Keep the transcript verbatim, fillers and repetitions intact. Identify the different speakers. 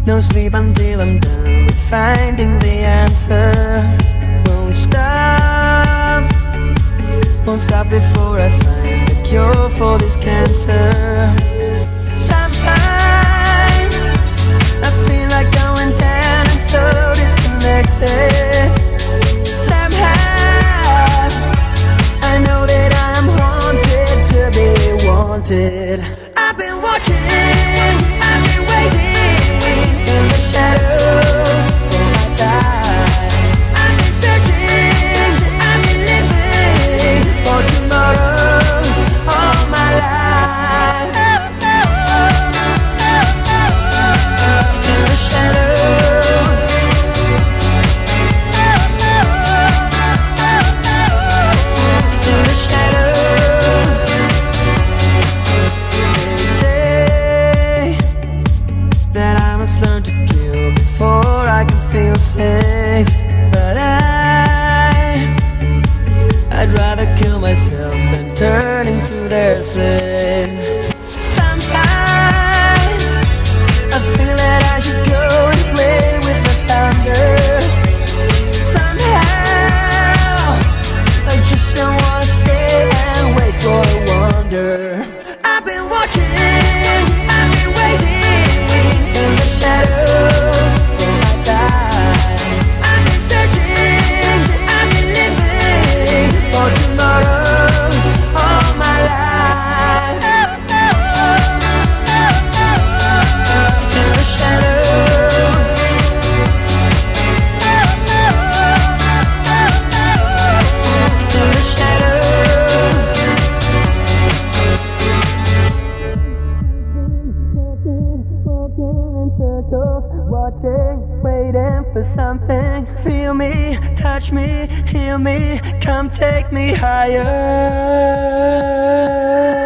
Speaker 1: No sleep until I'm done with finding the answer. Won't stop, won't stop before I find the cure for this cancer. Sometimes I feel like going down and so disconnected. Somehow I know that I'm haunted to be wanted. I've been watching, I've been waiting in the shadows for my time. I've been searching, I've been living for tomorrows all my life. In the shadows, in the shadows. They say that I must learn to kill before I can feel safe. But I, I'd rather kill myself than turn into their slave. Sometimes I feel that I should go and play with the thunder. Somehow I just don't wanna stay and wait for a wonder. I've been watching, I've been waiting in the shadows for my time. I've been searching, I've been living for tomorrows all my life. In the shadows, in the shadows. Walking in circles, watching, waiting for something. Feel me, touch me, heal me, come take me higher.